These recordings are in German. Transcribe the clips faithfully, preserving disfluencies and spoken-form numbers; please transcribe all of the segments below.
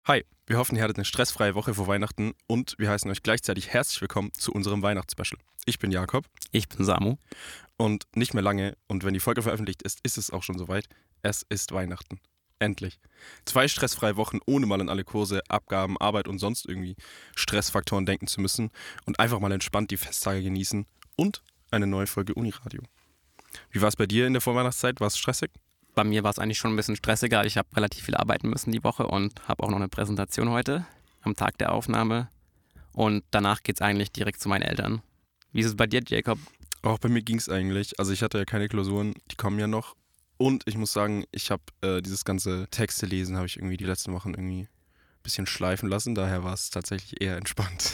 Hi, wir hoffen, ihr hattet eine stressfreie Woche vor Weihnachten und wir heißen euch gleichzeitig herzlich willkommen zu unserem Weihnachtsspecial. Ich bin Jakob. Ich bin Samu. Und nicht mehr lange, und wenn die Folge veröffentlicht ist, ist es auch schon soweit. Es ist Weihnachten. Endlich. Zwei stressfreie Wochen, ohne mal an alle Kurse, Abgaben, Arbeit und sonst irgendwie Stressfaktoren denken zu müssen und einfach mal entspannt die Festtage genießen und eine neue Folge Uniradio. Wie war es bei dir in der Vorweihnachtszeit? War es stressig? Bei mir war es eigentlich schon ein bisschen stressiger. Ich habe relativ viel arbeiten müssen die Woche und habe auch noch eine Präsentation heute am Tag der Aufnahme. Und danach geht es eigentlich direkt zu meinen Eltern. Wie ist es bei dir, Jakob? Auch bei mir ging es eigentlich. Also ich hatte ja keine Klausuren, die kommen ja noch. Und ich muss sagen, ich habe äh, dieses ganze Texte lesen, habe ich irgendwie die letzten Wochen irgendwie ein bisschen schleifen lassen. Daher war es tatsächlich eher entspannt.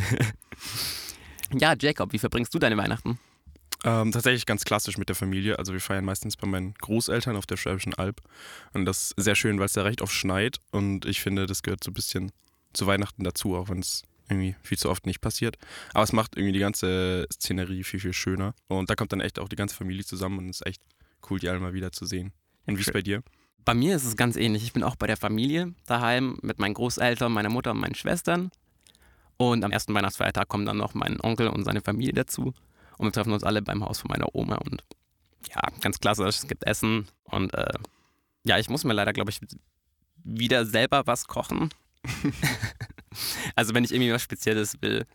Ja, Jakob, wie verbringst du deine Weihnachten? Ähm, tatsächlich ganz klassisch mit der Familie. Also wir feiern meistens bei meinen Großeltern auf der Schwäbischen Alb. Und das ist sehr schön, weil es da recht oft schneit. Und ich finde, das gehört so ein bisschen zu Weihnachten dazu, auch wenn es irgendwie viel zu oft nicht passiert. Aber es macht irgendwie die ganze Szenerie viel, viel schöner. Und da kommt dann echt auch die ganze Familie zusammen und es ist echt cool, die alle mal wieder zu sehen. Und wie ist es bei dir? Bei mir ist es ganz ähnlich. Ich bin auch bei der Familie daheim mit meinen Großeltern, meiner Mutter und meinen Schwestern. Und am ersten Weihnachtsfeiertag kommen dann noch mein Onkel und seine Familie dazu. Und wir treffen uns alle beim Haus von meiner Oma. Und ja, ganz klassisch, es gibt Essen. Und äh, ja, ich muss mir leider, glaube ich, wieder selber was kochen. Also wenn ich irgendwie was Spezielles will,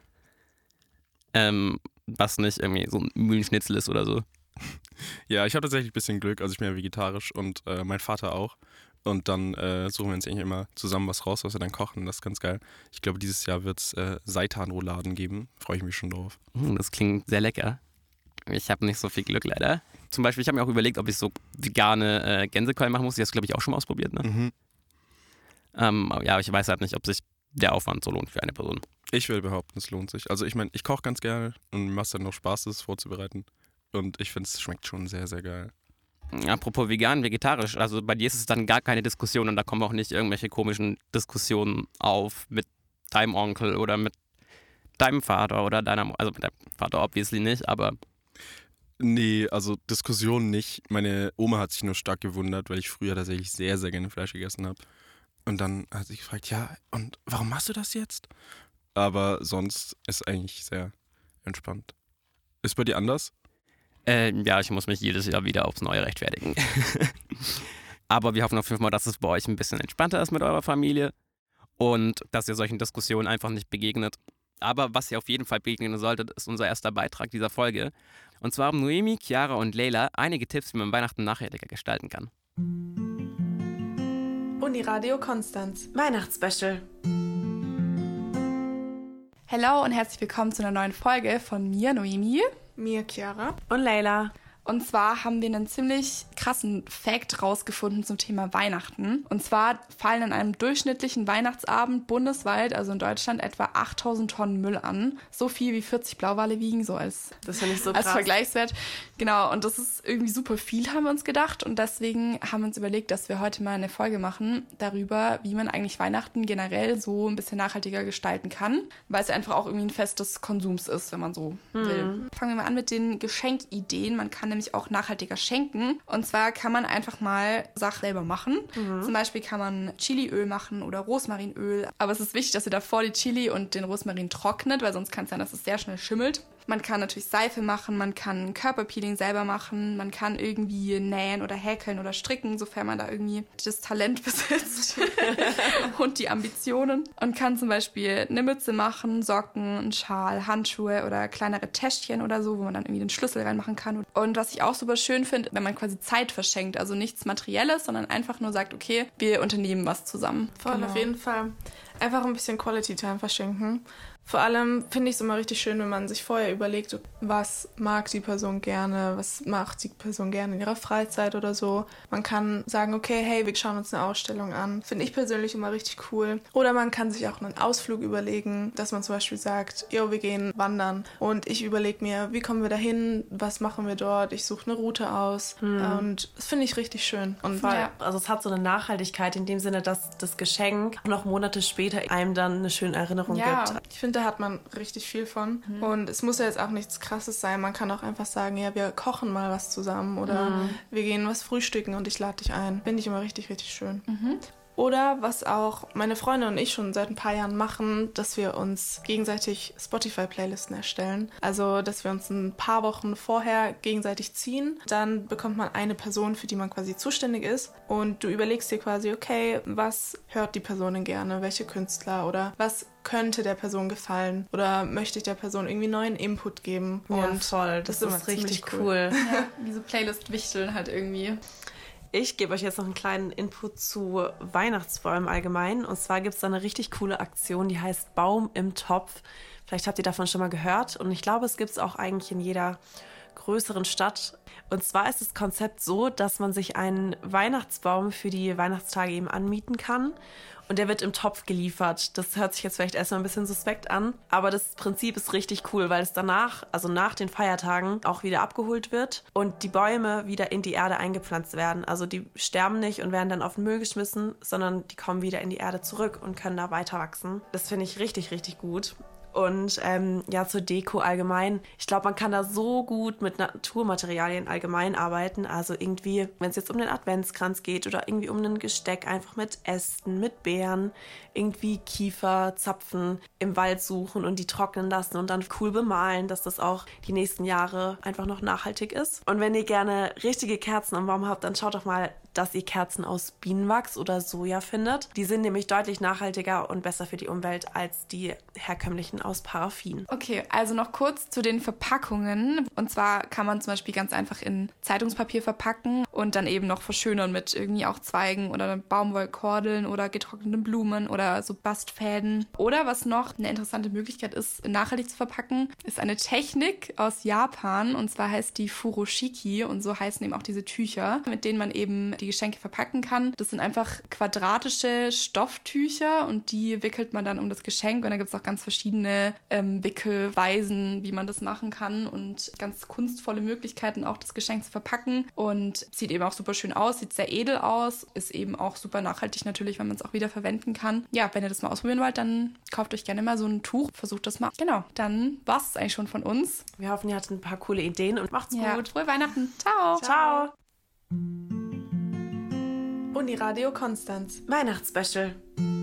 ähm, was nicht irgendwie so ein Mühlenschnitzel ist oder so. Ja, ich habe tatsächlich ein bisschen Glück. Also ich bin ja vegetarisch und äh, mein Vater auch. Und dann äh, suchen wir uns eigentlich immer zusammen was raus, was wir dann kochen. Das ist ganz geil. Ich glaube, dieses Jahr wird es äh, Seitanrouladen geben. Freue ich mich schon drauf. Hm, das klingt sehr lecker. Ich habe nicht so viel Glück leider. Zum Beispiel, ich habe mir auch überlegt, ob ich so vegane äh, Gänsekeulen machen muss. Die hast du, glaube ich, auch schon mal ausprobiert, ne? Mhm. Ähm, aber ja, ich weiß halt nicht, ob sich der Aufwand so lohnt für eine Person. Ich will behaupten, es lohnt sich. Also ich meine, ich koche ganz gerne und mir macht es dann noch Spaß, das vorzubereiten. Und ich finde, es schmeckt schon sehr, sehr geil. Apropos vegan, vegetarisch, also bei dir ist es dann gar keine Diskussion und da kommen auch nicht irgendwelche komischen Diskussionen auf mit deinem Onkel oder mit deinem Vater oder deiner Mutter, also mit deinem Vater obviously nicht, aber Nee, also Diskussion nicht. Meine Oma hat sich nur stark gewundert, weil ich früher tatsächlich sehr, sehr gerne Fleisch gegessen habe. Und dann hat sie gefragt, ja, und warum machst du das jetzt? Aber sonst ist eigentlich sehr entspannt. Ist bei dir anders? äh, ja, ich muss mich jedes Jahr wieder aufs Neue rechtfertigen. Aber wir hoffen auf jeden Fall mal, dass es bei euch ein bisschen entspannter ist mit eurer Familie und dass ihr solchen Diskussionen einfach nicht begegnet. Aber was ihr auf jeden Fall begegnen solltet, ist unser erster Beitrag dieser Folge. Und zwar haben Noemi, Chiara und Leila einige Tipps, wie man Weihnachten nachhaltiger gestalten kann. Uniradio Konstanz. Weihnachtsspecial. Hallo und herzlich willkommen zu einer neuen Folge von mir, Noemi. Mir, Chiara. Und Leila. Und zwar haben wir einen ziemlich krassen Fact rausgefunden zum Thema Weihnachten. Und zwar fallen an einem durchschnittlichen Weihnachtsabend bundesweit, also in Deutschland, etwa achttausend Tonnen Müll an. So viel wie vierzig Blauwale wiegen, so als, Das finde ich so als krass. Vergleichswert. Genau, und das ist irgendwie super viel, haben wir uns gedacht. Und deswegen haben wir uns überlegt, dass wir heute mal eine Folge machen darüber, wie man eigentlich Weihnachten generell so ein bisschen nachhaltiger gestalten kann. Weil es ja einfach auch irgendwie ein Fest des Konsums ist, wenn man so Mhm. will. Fangen wir mal an mit den Geschenkideen. Man kann nämlich auch nachhaltiger schenken. Und zwar kann man einfach mal Sachen selber machen. Mhm. Zum Beispiel kann man Chiliöl machen oder Rosmarinöl. Aber es ist wichtig, dass ihr davor die Chili und den Rosmarin trocknet, weil sonst kann es sein, dass es sehr schnell schimmelt. Man kann natürlich Seife machen, man kann Körperpeeling selber machen, man kann irgendwie nähen oder häkeln oder stricken, sofern man da irgendwie das Talent besitzt und die Ambitionen. Und kann zum Beispiel eine Mütze machen, Socken, einen Schal, Handschuhe oder kleinere Täschchen oder so, wo man dann irgendwie den Schlüssel reinmachen kann. Und was ich auch super schön finde, wenn man quasi Zeit verschenkt, also nichts Materielles, sondern einfach nur sagt, okay, wir unternehmen was zusammen. Voll, Genau. auf jeden Fall. Einfach ein bisschen Quality Time verschenken. Vor allem finde ich es immer richtig schön, wenn man sich vorher überlegt, was mag die Person gerne, was macht die Person gerne in ihrer Freizeit oder so. Man kann sagen, okay, hey, wir schauen uns eine Ausstellung an. Finde ich persönlich immer richtig cool. Oder man kann sich auch einen Ausflug überlegen, dass man zum Beispiel sagt, yo, wir gehen wandern. Und ich überlege mir, wie kommen wir dahin, was machen wir dort, ich suche eine Route aus. Hm. Und das finde ich richtig schön. Und Voll. Ja. Also es hat so eine Nachhaltigkeit in dem Sinne, dass das Geschenk noch Monate später einem dann eine schöne Erinnerung Ja. gibt. ich finde, da hat man richtig viel von. Mhm. Und es muss ja jetzt auch nichts Krasses sein. Man kann auch einfach sagen, ja, wir kochen mal was zusammen oder Mhm. wir gehen was frühstücken und ich lade dich ein. Finde ich immer richtig, richtig schön. Mhm. Oder was auch meine Freunde und ich schon seit ein paar Jahren machen, dass wir uns gegenseitig Spotify-Playlisten erstellen. Also, dass wir uns ein paar Wochen vorher gegenseitig ziehen. Dann bekommt man eine Person, für die man quasi zuständig ist. Und du überlegst dir quasi, okay, was hört die Person denn gerne? Welche Künstler? Oder was könnte der Person gefallen? Oder möchte ich der Person irgendwie neuen Input geben? Ja, und voll. Das, das ist richtig cool. cool. Ja, diese Playlist-Wichteln halt irgendwie. Ich gebe euch jetzt noch einen kleinen Input zu Weihnachtsbäumen allgemein. Und zwar gibt es da eine richtig coole Aktion, die heißt Baum im Topf. Vielleicht habt ihr davon schon mal gehört. Und ich glaube, es gibt es auch eigentlich in jeder größeren Stadt. Und zwar ist das Konzept so, dass man sich einen Weihnachtsbaum für die Weihnachtstage eben anmieten kann. Und der wird im Topf geliefert. Das hört sich jetzt vielleicht erstmal ein bisschen suspekt an. Aber das Prinzip ist richtig cool, weil es danach, also nach den Feiertagen, auch wieder abgeholt wird und die Bäume wieder in die Erde eingepflanzt werden. Also die sterben nicht und werden dann auf den Müll geschmissen, sondern die kommen wieder in die Erde zurück und können da weiter wachsen. Das finde ich richtig, richtig gut. Und ähm, ja, zur Deko allgemein. Ich glaube, man kann da so gut mit Naturmaterialien allgemein arbeiten. Also irgendwie, wenn es jetzt um den Adventskranz geht oder irgendwie um ein Gesteck, einfach mit Ästen, mit Beeren, irgendwie Kiefer, Zapfen im Wald suchen und die trocknen lassen und dann cool bemalen, dass das auch die nächsten Jahre einfach noch nachhaltig ist. Und wenn ihr gerne richtige Kerzen am Baum habt, dann schaut doch mal, dass ihr Kerzen aus Bienenwachs oder Soja findet. Die sind nämlich deutlich nachhaltiger und besser für die Umwelt als die herkömmlichen aus Paraffin. Okay, also noch kurz zu den Verpackungen. Und zwar kann man zum Beispiel ganz einfach in Zeitungspapier verpacken und dann eben noch verschönern mit irgendwie auch Zweigen oder Baumwollkordeln oder getrockneten Blumen oder so Bastfäden. Oder was noch eine interessante Möglichkeit ist, nachhaltig zu verpacken, ist eine Technik aus Japan. Und zwar heißt die Furoshiki und so heißen eben auch diese Tücher, mit denen man eben die Geschenke verpacken kann. Das sind einfach quadratische Stofftücher und die wickelt man dann um das Geschenk und da gibt es auch ganz verschiedene ähm, Wickelweisen, wie man das machen kann und ganz kunstvolle Möglichkeiten auch das Geschenk zu verpacken und sieht eben auch super schön aus, sieht sehr edel aus, ist eben auch super nachhaltig natürlich, weil man es auch wieder verwenden kann. Ja, wenn ihr das mal ausprobieren wollt, dann kauft euch gerne mal so ein Tuch, versucht das mal. Genau, dann war es eigentlich schon von uns. Wir hoffen, ihr hattet ein paar coole Ideen und macht's ja, gut. Frohe Weihnachten. Ciao. Ciao. Uniradio Konstanz. Weihnachtsspecial.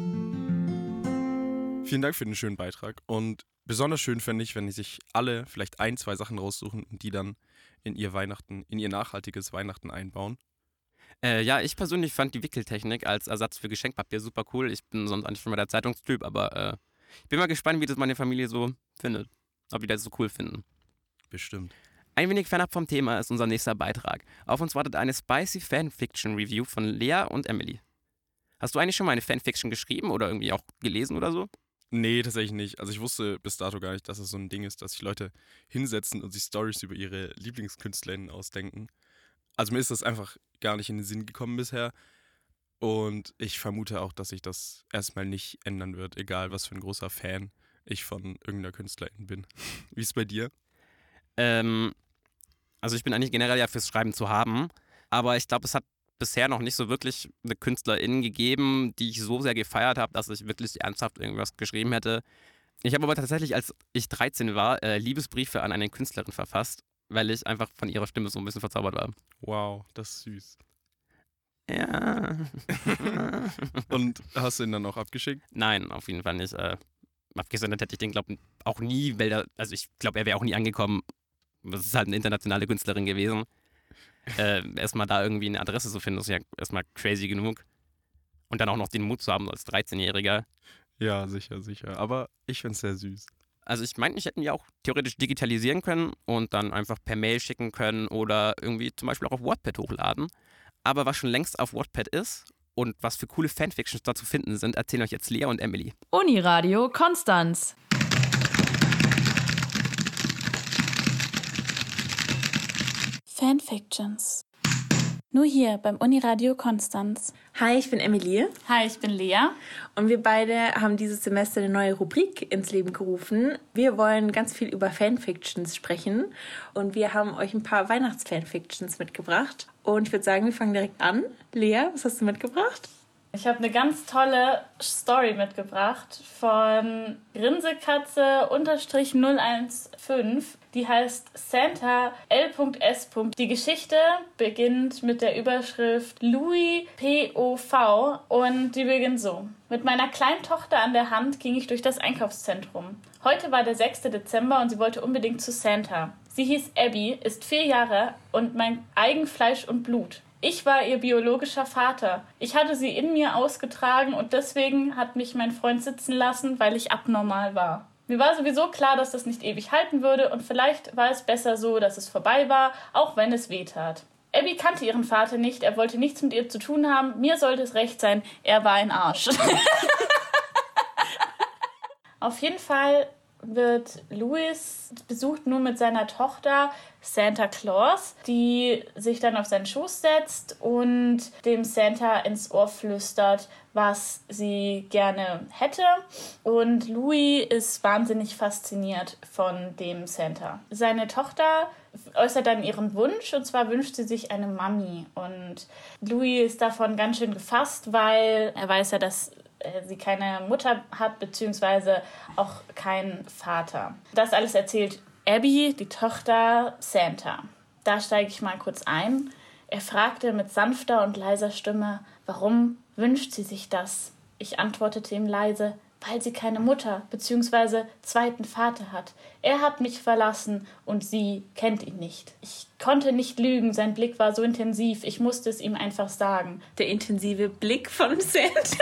Vielen Dank für den schönen Beitrag. Und besonders schön fände ich, wenn sich alle vielleicht ein, zwei Sachen raussuchen und die dann in ihr Weihnachten, in ihr nachhaltiges Weihnachten einbauen. Äh, ja, ich persönlich fand die Wickeltechnik als Ersatz für Geschenkpapier super cool. Ich bin sonst eigentlich schon mal der Zeitungstyp, aber äh, ich bin mal gespannt, wie das meine Familie so findet. Ob die das so cool finden. Bestimmt. Ein wenig fernab vom Thema ist unser nächster Beitrag. Auf uns wartet eine spicy Fanfiction-Review von Lea und Emily. Hast du eigentlich schon mal eine Fanfiction geschrieben oder irgendwie auch gelesen oder so? Nee, tatsächlich nicht. Also ich wusste bis dato gar nicht, dass es so ein Ding ist, dass sich Leute hinsetzen und sich Storys über ihre LieblingskünstlerInnen ausdenken. Also mir ist das einfach gar nicht in den Sinn gekommen bisher. Und ich vermute auch, dass sich das erstmal nicht ändern wird, egal was für ein großer Fan ich von irgendeiner Künstlerin bin. Wie ist es bei dir? Ähm, also ich bin eigentlich generell ja fürs Schreiben zu haben, aber ich glaube, es hat bisher noch nicht so wirklich eine Künstlerin gegeben, die ich so sehr gefeiert habe, dass ich wirklich ernsthaft irgendwas geschrieben hätte. Ich habe aber tatsächlich, als ich dreizehn war, äh, Liebesbriefe an eine Künstlerin verfasst, weil ich einfach von ihrer Stimme so ein bisschen verzaubert war. Wow, das ist süß. Ja. Und hast du ihn dann auch abgeschickt? Nein, auf jeden Fall nicht. Äh, abgesendet hätte ich den, glaube ich, auch nie, weil der, also ich glaube, er wäre auch nie angekommen. Das ist halt eine internationale Künstlerin gewesen. Äh, erstmal da irgendwie eine Adresse zu finden, ist ja erstmal crazy genug. Und dann auch noch den Mut zu haben als dreizehnjähriger. Ja, sicher, sicher. Aber ich finde es sehr süß. Also ich meine, ich hätten ja auch theoretisch digitalisieren können und dann einfach per Mail schicken können oder irgendwie zum Beispiel auch auf Wattpad hochladen. Aber was schon längst auf Wattpad ist und was für coole Fanfictions da zu finden sind, erzählen euch jetzt Lea und Emily. Uniradio Konstanz. Fanfictions. Nur hier beim Uniradio Konstanz. Hi, ich bin Emilie. Hi, ich bin Lea. Und wir beide haben dieses Semester eine neue Rubrik ins Leben gerufen. Wir wollen ganz viel über Fanfictions sprechen. Und wir haben euch ein paar Weihnachts-Fanfictions mitgebracht. Und ich würde sagen, wir fangen direkt an. Lea, was hast du mitgebracht? Ich habe eine ganz tolle Story mitgebracht von Grinsekatze null eins fünf. Die heißt Santa L S. Die Geschichte beginnt mit der Überschrift Louis P O V und die beginnt so. Mit meiner kleinen Tochter an der Hand ging ich durch das Einkaufszentrum. Heute war der sechster Dezember und sie wollte unbedingt zu Santa. Sie hieß Abby, ist vier Jahre und mein Eigenfleisch und Blut. Ich war ihr biologischer Vater. Ich hatte sie in mir ausgetragen und deswegen hat mich mein Freund sitzen lassen, weil ich abnormal war. Mir war sowieso klar, dass das nicht ewig halten würde und vielleicht war es besser so, dass es vorbei war, auch wenn es weh tat. Abby kannte ihren Vater nicht, er wollte nichts mit ihr zu tun haben, mir sollte es recht sein, er war ein Arsch. Auf jeden Fall wird Louis besucht nun mit seiner Tochter Santa Claus, die sich dann auf seinen Schoß setzt und dem Santa ins Ohr flüstert, was sie gerne hätte. Und Louis ist wahnsinnig fasziniert von dem Santa. Seine Tochter äußert dann ihren Wunsch, und zwar wünscht sie sich eine Mami. Und Louis ist davon ganz schön gefasst, weil er weiß ja, dass sie keine Mutter hat, beziehungsweise auch keinen Vater. Das alles erzählt Abby, die Tochter Santa. Da steige ich mal kurz ein. Er fragte mit sanfter und leiser Stimme, warum wünscht sie sich das? Ich antwortete ihm leise, weil sie keine Mutter bzw. zweiten Vater hat. Er hat mich verlassen und sie kennt ihn nicht. Ich konnte nicht lügen, sein Blick war so intensiv, ich musste es ihm einfach sagen. Der intensive Blick von Santa.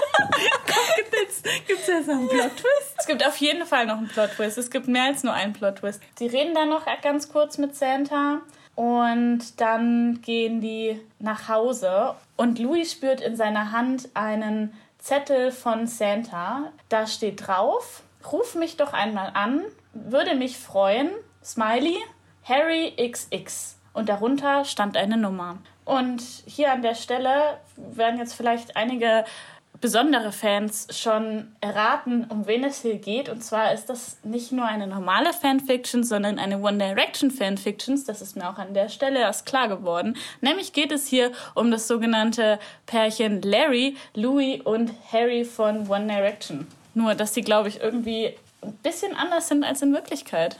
Gibt es jetzt noch einen Plot-Twist? Es gibt auf jeden Fall noch einen Plot-Twist. Es gibt mehr als nur einen Plot-Twist. Sie reden dann noch ganz kurz mit Santa und dann gehen die nach Hause. Und Louis spürt in seiner Hand einen Zettel von Santa. Da steht drauf, ruf mich doch einmal an, würde mich freuen, Smiley, Harry X X. Und darunter stand eine Nummer. Und hier an der Stelle werden jetzt vielleicht einige besondere Fans schon erraten, um wen es hier geht. Und zwar ist das nicht nur eine normale Fanfiction, sondern eine One Direction Fanfiction. Das ist mir auch an der Stelle erst klar geworden. Nämlich geht es hier um das sogenannte Pärchen Larry, Louis und Harry von One Direction. Nur, dass sie, glaube ich, irgendwie ein bisschen anders sind als in Wirklichkeit.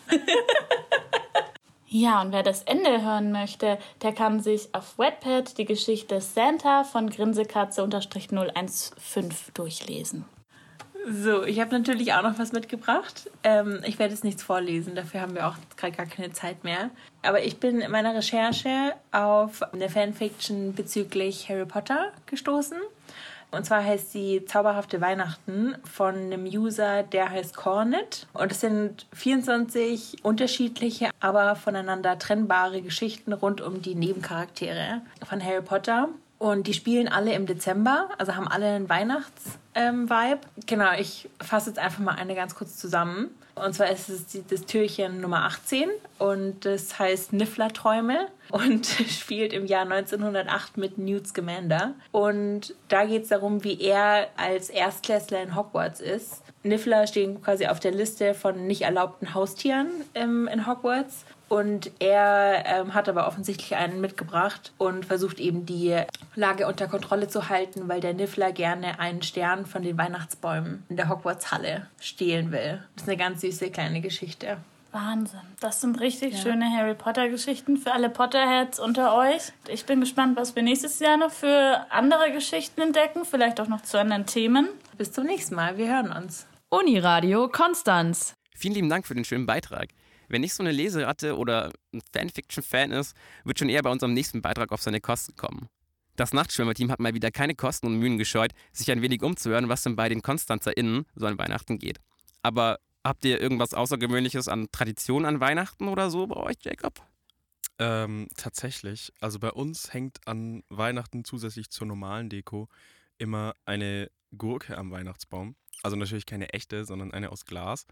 Ja, und wer das Ende hören möchte, der kann sich auf Wattpad die Geschichte Santa von Grinsekatze null eins fünf durchlesen. So, ich habe natürlich auch noch was mitgebracht. Ähm, ich werde jetzt nichts vorlesen, dafür haben wir auch gerade gar keine Zeit mehr. Aber ich bin in meiner Recherche auf eine Fanfiction bezüglich Harry Potter gestoßen. Und zwar heißt sie Zauberhafte Weihnachten von einem User, der heißt Cornet. Und es sind vierundzwanzig unterschiedliche, aber voneinander trennbare Geschichten rund um die Nebencharaktere von Harry Potter. Und die spielen alle im Dezember, also haben alle einen Weihnachts-Vibe. Ähm, genau, ich fasse jetzt einfach mal eine ganz kurz zusammen. Und zwar ist es das Türchen Nummer achtzehn und das heißt Niffler-Träume und spielt im Jahr neunzehnhundertacht mit Newt Scamander. Und da geht es darum, wie er als Erstklässler in Hogwarts ist. Niffler stehen quasi auf der Liste von nicht erlaubten Haustieren ähm, in Hogwarts. Und er ähm, hat aber offensichtlich einen mitgebracht und versucht eben die Lage unter Kontrolle zu halten, weil der Niffler gerne einen Stern von den Weihnachtsbäumen in der Hogwarts-Halle stehlen will. Das ist eine ganz süße kleine Geschichte. Wahnsinn. Das sind richtig ja. schöne Harry Potter-Geschichten für alle Potterheads unter euch. Ich bin gespannt, was wir nächstes Jahr noch für andere Geschichten entdecken, vielleicht auch noch zu anderen Themen. Bis zum nächsten Mal. Wir hören uns. Uniradio Konstanz. Vielen lieben Dank für den schönen Beitrag. Wer nicht so eine Leseratte oder ein Fanfiction-Fan ist, wird schon eher bei unserem nächsten Beitrag auf seine Kosten kommen. Das Nachtschwimmer-Team hat mal wieder keine Kosten und Mühen gescheut, sich ein wenig umzuhören, was denn bei den KonstanzerInnen so an Weihnachten geht. Aber habt ihr irgendwas Außergewöhnliches an Traditionen an Weihnachten oder so bei euch, Jacob? Ähm, tatsächlich. Also bei uns hängt an Weihnachten zusätzlich zur normalen Deko immer eine Gurke am Weihnachtsbaum. Also natürlich keine echte, sondern eine aus Glas.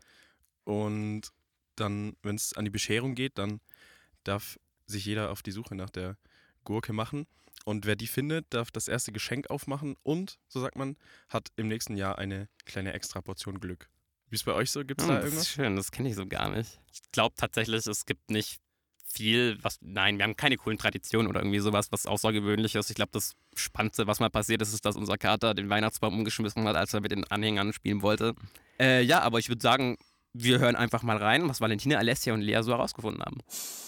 Und dann, wenn es an die Bescherung geht, dann darf sich jeder auf die Suche nach der Gurke machen. Und wer die findet, darf das erste Geschenk aufmachen und, so sagt man, hat im nächsten Jahr eine kleine extra Portion Glück. Wie ist es bei euch so? Gibt es Hm, da das irgendwas? ist schön, das kenne ich so gar nicht. Ich glaube tatsächlich, es gibt nicht viel, was, nein, wir haben keine coolen Traditionen oder irgendwie sowas, was außergewöhnlich ist. Ich glaube, das Spannendste, was mal passiert ist, ist, dass unser Kater den Weihnachtsbaum umgeschmissen hat, als er mit den Anhängern spielen wollte. Äh, ja, aber ich würde sagen, wir hören einfach mal rein, was Valentina, Alessia und Lea so herausgefunden haben.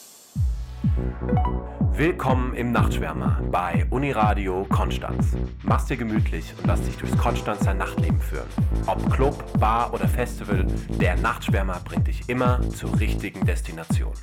Willkommen im Nachtschwärmer bei Uniradio Konstanz. Mach's dir gemütlich und lass dich durchs Konstanzer Nachtleben führen. Ob Club, Bar oder Festival, der Nachtschwärmer bringt dich immer zur richtigen Destination.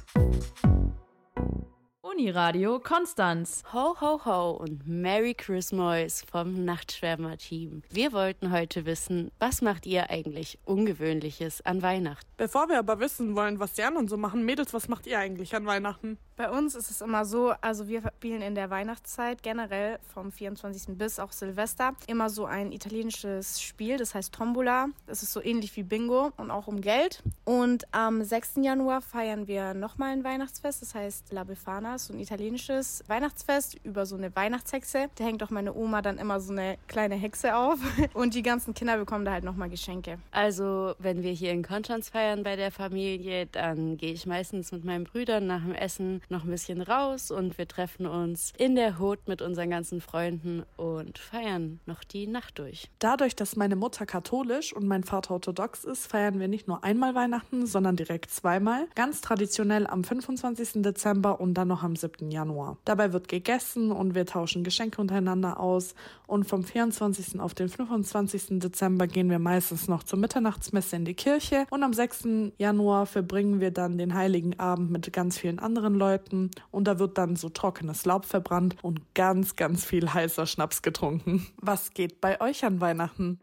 Uniradio Konstanz. Ho, ho, ho und Merry Christmas vom Nachtschwärmer-Team. Wir wollten heute wissen, was macht ihr eigentlich Ungewöhnliches an Weihnachten? Bevor wir aber wissen wollen, was die anderen so machen, Mädels, was macht ihr eigentlich an Weihnachten? Bei uns ist es immer so, also wir spielen in der Weihnachtszeit generell vom vierundzwanzigsten bis auch Silvester immer so ein italienisches Spiel, das heißt Tombola. Das ist so ähnlich wie Bingo und auch um Geld. Und am sechsten Januar feiern wir nochmal ein Weihnachtsfest, das heißt La Befana, so ein italienisches Weihnachtsfest über so eine Weihnachtshexe. Da hängt auch meine Oma dann immer so eine kleine Hexe auf und die ganzen Kinder bekommen da halt nochmal Geschenke. Also wenn wir hier in Konstanz feiern bei der Familie, dann gehe ich meistens mit meinen Brüdern nach dem Essen noch ein bisschen raus und wir treffen uns in der Hut mit unseren ganzen Freunden und feiern noch die Nacht durch. Dadurch, dass meine Mutter katholisch und mein Vater orthodox ist, feiern wir nicht nur einmal Weihnachten, sondern direkt zweimal. Ganz traditionell am fünfundzwanzigsten Dezember und dann noch am siebten Januar. Dabei wird gegessen und wir tauschen Geschenke untereinander aus und vom vierundzwanzigsten auf den fünfundzwanzigsten Dezember gehen wir meistens noch zur Mitternachtsmesse in die Kirche und am sechsten Januar verbringen wir dann den Heiligen Abend mit ganz vielen anderen Leuten und da wird dann so trockenes Laub verbrannt und ganz, ganz viel heißer Schnaps getrunken. Was geht bei euch an Weihnachten?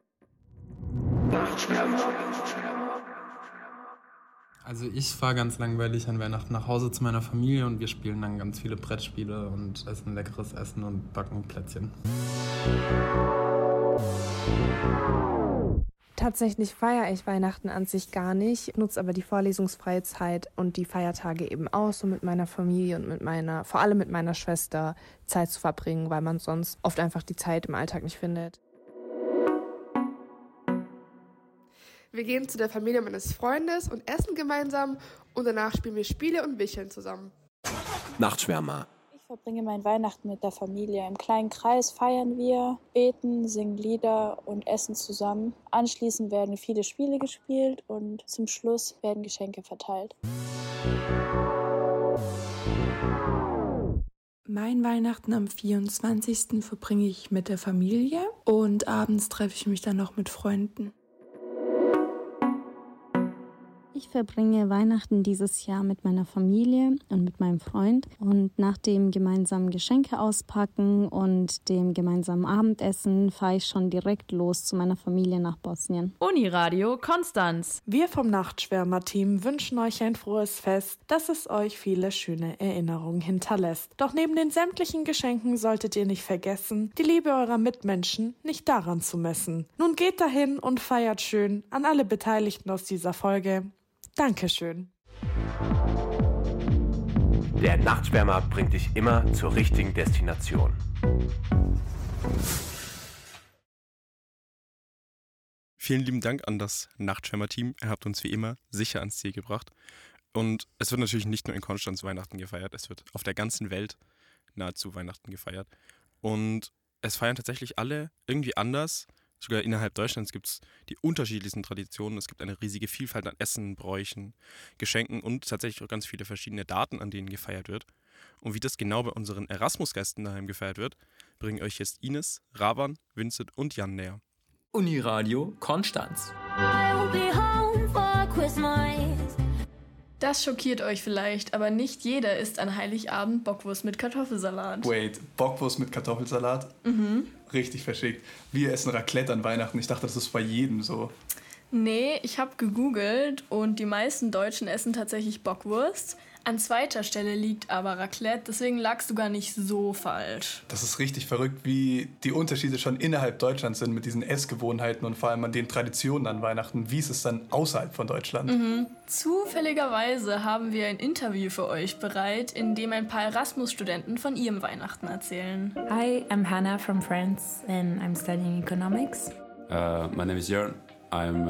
Also ich fahre ganz langweilig an Weihnachten nach Hause zu meiner Familie und wir spielen dann ganz viele Brettspiele und essen leckeres Essen und backen Plätzchen. Tatsächlich feiere ich Weihnachten an sich gar nicht, nutze aber die vorlesungsfreie Zeit und die Feiertage eben aus, um mit meiner Familie und mit meiner, vor allem mit meiner Schwester, Zeit zu verbringen, weil man sonst oft einfach die Zeit im Alltag nicht findet. Wir gehen zu der Familie meines Freundes und essen gemeinsam und danach spielen wir Spiele und Wichteln zusammen. Nachtschwärmer. Ich verbringe mein Weihnachten mit der Familie. Im kleinen Kreis feiern wir, beten, singen Lieder und essen zusammen. Anschließend werden viele Spiele gespielt und zum Schluss werden Geschenke verteilt. Mein Weihnachten am vierundzwanzigsten verbringe ich mit der Familie und abends treffe ich mich dann noch mit Freunden. Ich verbringe Weihnachten dieses Jahr mit meiner Familie und mit meinem Freund und nach dem gemeinsamen Geschenke auspacken und dem gemeinsamen Abendessen fahre ich schon direkt los zu meiner Familie nach Bosnien. Uniradio Konstanz. Wir vom Nachtschwärmer-Team wünschen euch ein frohes Fest, dass es euch viele schöne Erinnerungen hinterlässt. Doch neben den sämtlichen Geschenken solltet ihr nicht vergessen, die Liebe eurer Mitmenschen nicht daran zu messen. Nun geht dahin und feiert schön an alle Beteiligten aus dieser Folge. Dankeschön. Der Nachtschwärmer bringt dich immer zur richtigen Destination. Vielen lieben Dank an das Nachtschwärmer-Team. Ihr habt uns wie immer sicher ans Ziel gebracht. Und es wird natürlich nicht nur in Konstanz Weihnachten gefeiert, es wird auf der ganzen Welt nahezu Weihnachten gefeiert. Und es feiern tatsächlich alle irgendwie anders. Sogar innerhalb Deutschlands gibt es die unterschiedlichsten Traditionen. Es gibt eine riesige Vielfalt an Essen, Bräuchen, Geschenken und tatsächlich auch ganz viele verschiedene Daten, an denen gefeiert wird. Und wie das genau bei unseren Erasmus-Gästen daheim gefeiert wird, bringen euch jetzt Ines, Ravan, Vincent und Jan näher. Uniradio Konstanz. Das schockiert euch vielleicht, aber nicht jeder isst an Heiligabend Bockwurst mit Kartoffelsalat. Wait, Bockwurst mit Kartoffelsalat? Mhm. Richtig verschickt. Wir essen Raclette an Weihnachten. Ich dachte, das ist bei jedem so. Nee, ich habe gegoogelt und die meisten Deutschen essen tatsächlich Bockwurst. An zweiter Stelle liegt aber Raclette, deswegen lagst du gar nicht so falsch. Das ist richtig verrückt, wie die Unterschiede schon innerhalb Deutschlands sind mit diesen Essgewohnheiten und vor allem an den Traditionen an Weihnachten. Wie ist es dann außerhalb von Deutschland? Mhm. Zufälligerweise haben wir ein Interview für euch bereit, in dem ein paar Erasmus-Studenten von ihrem Weihnachten erzählen. Hi, I'm Hannah from France and I'm studying economics. Uh, my name is Jörn. I'm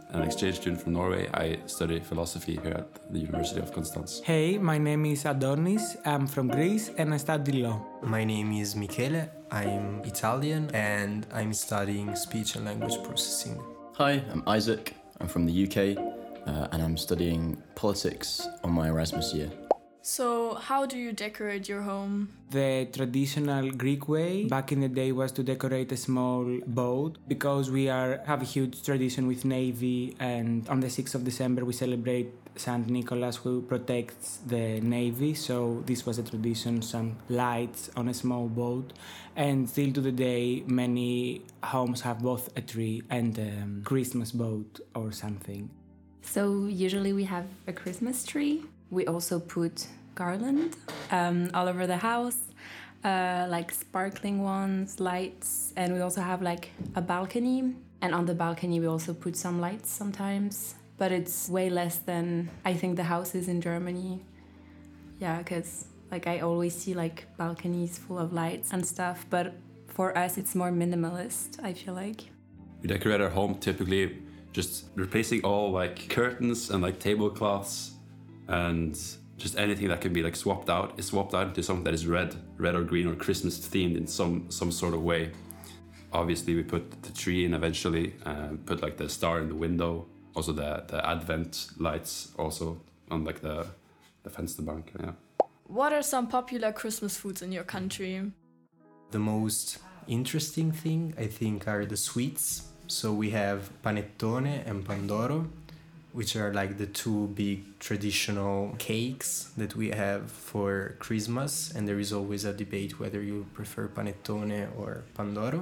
an exchange student from Norway. I study philosophy here at the University of Constance. Hey, my name is Adonis. I'm from Greece and I study law. My name is Michele. I'm Italian and I'm studying speech and language processing. Hi, I'm Isaac. I'm from the U K uh, and I'm studying politics on my Erasmus year. So, how do you decorate your home? The traditional Greek way back in the day was to decorate a small boat because we are have a huge tradition with Navy, and on the sixth of December we celebrate Saint Nicholas who protects the Navy. So this was a tradition, some lights on a small boat, and still to the day many homes have both a tree and a Christmas boat or something. So usually we have a Christmas tree. We also put garland um, all over the house, uh, like sparkling ones, lights, and we also have like a balcony. And on the balcony we also put some lights sometimes, but it's way less than I think the houses in Germany. Yeah, because like I always see like balconies full of lights and stuff, but for us it's more minimalist, I feel like. We decorate our home typically just replacing all like curtains and like tablecloths, and just anything that can be like swapped out is swapped out into something that is red, red or green or Christmas themed in some some sort of way. Obviously, we put the tree in eventually, uh, put like the star in the window, also the the Advent lights also on like the the Fensterbank. Yeah. What are some popular Christmas foods in your country? The most interesting thing, I think, are the sweets. So we have panettone and pandoro, which are like the two big traditional cakes that we have for Christmas, and there is always a debate whether you prefer panettone or pandoro.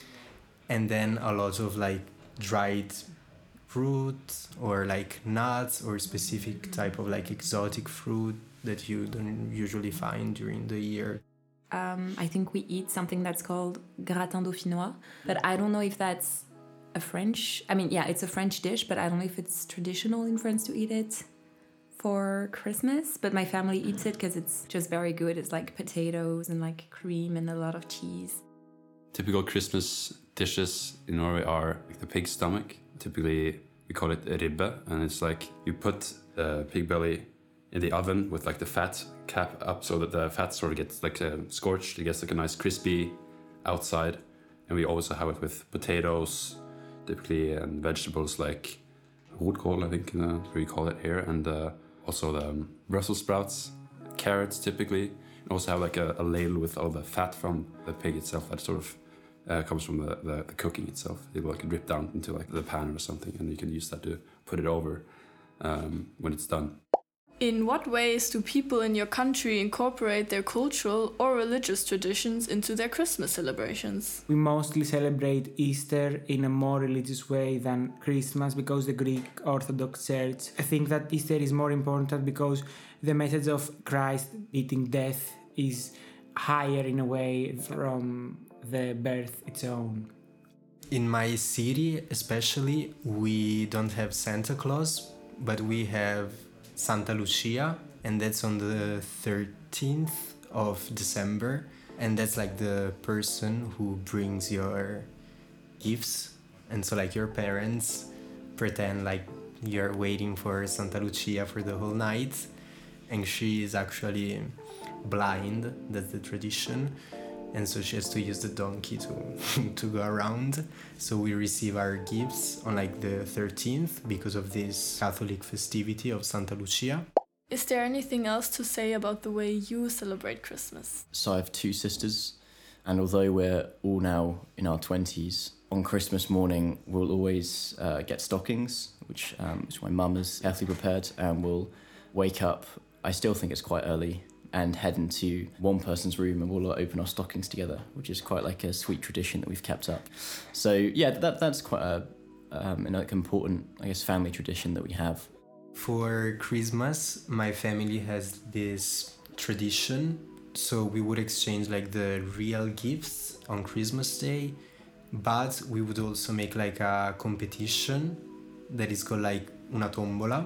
And then a lot of like dried fruit or like nuts or specific type of like exotic fruit that you don't usually find during the year. Um, I think we eat something that's called gratin dauphinois, but I don't know if that's a French, I mean, yeah, it's a French dish, but I don't know if it's traditional in France to eat it for Christmas, but my family eats it because it's just very good. It's like potatoes and like cream and a lot of cheese. Typical Christmas dishes in Norway are like the pig stomach. Typically, we call it ribbe, and it's like you put the pig belly in the oven with like the fat cap up so that the fat sort of gets like uh, scorched. It gets like a nice crispy outside. And we also have it with potatoes, typically, and vegetables like rotkohl, I think uh, we call it here, and uh, also the um, Brussels sprouts, carrots typically. And also have like a, a ladle with all the fat from the pig itself that sort of uh, comes from the, the, the cooking itself. It will like drip down into like the pan or something, and you can use that to put it over um, when it's done. In what ways do people in your country incorporate their cultural or religious traditions into their Christmas celebrations? We mostly celebrate Easter in a more religious way than Christmas because the Greek Orthodox Church. I think that Easter is more important because the message of Christ beating death is higher in a way from the birth its own. In my city especially, we don't have Santa Claus, but we have Santa Lucia, and that's on the thirteenth of December, and that's like the person who brings your gifts. And so like your parents pretend like you're waiting for Santa Lucia for the whole night, and she is actually blind. That's the tradition, and so she has to use the donkey to to go around. So we receive our gifts on like the thirteenth because of this Catholic festivity of Santa Lucia. Is there anything else to say about the way you celebrate Christmas? So I have two sisters, and although we're all now in our twenties, on Christmas morning we'll always uh, get stockings, which, um, which my mum has carefully prepared, and we'll wake up, I still think it's quite early, and head into one person's room and we'll open our stockings together, which is quite like a sweet tradition that we've kept up. So yeah, that that's quite a um, an like important, I guess, family tradition that we have. For Christmas, my family has this tradition, so we would exchange like the real gifts on Christmas Day, but we would also make like a competition that is called like una tombola,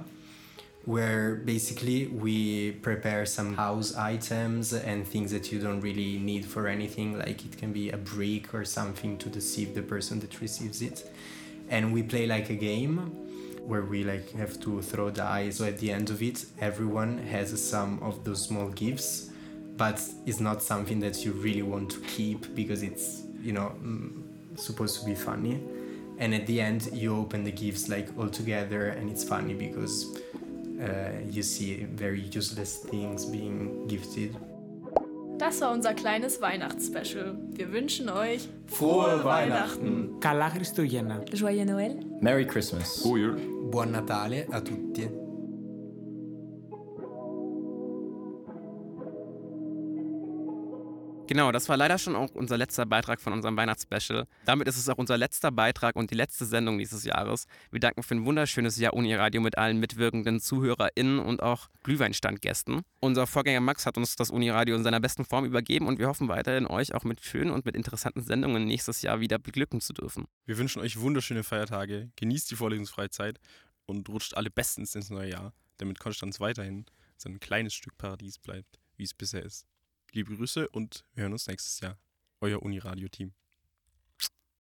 where basically we prepare some house items and things that you don't really need for anything, like it can be a brick or something to deceive the person that receives it. And we play like a game, where we like have to throw die. So at the end of it, everyone has some of those small gifts, but it's not something that you really want to keep because it's, you know, supposed to be funny. And at the end, you open the gifts like all together, and it's funny because uh, you see very useless things being gifted. Das war unser kleines Weihnachtsspecial. Wir wünschen euch frohe Weihnachten. Καλά Χριστούγεννα. Joyeux Noël. Merry Christmas. Buon Natale a tutti. Genau, das war leider schon auch unser letzter Beitrag von unserem Weihnachtsspecial. Damit ist es auch unser letzter Beitrag und die letzte Sendung dieses Jahres. Wir danken für ein wunderschönes Jahr Uniradio mit allen mitwirkenden ZuhörerInnen und auch Glühweinstandgästen. Unser Vorgänger Max hat uns das Uniradio in seiner besten Form übergeben und wir hoffen weiterhin, euch auch mit schönen und mit interessanten Sendungen nächstes Jahr wieder beglücken zu dürfen. Wir wünschen euch wunderschöne Feiertage, genießt die vorlesungsfreie Zeit und rutscht alle bestens ins neue Jahr, damit Konstanz weiterhin so ein kleines Stück Paradies bleibt, wie es bisher ist. Liebe Grüße und wir hören uns nächstes Jahr. Euer Uniradio-Team.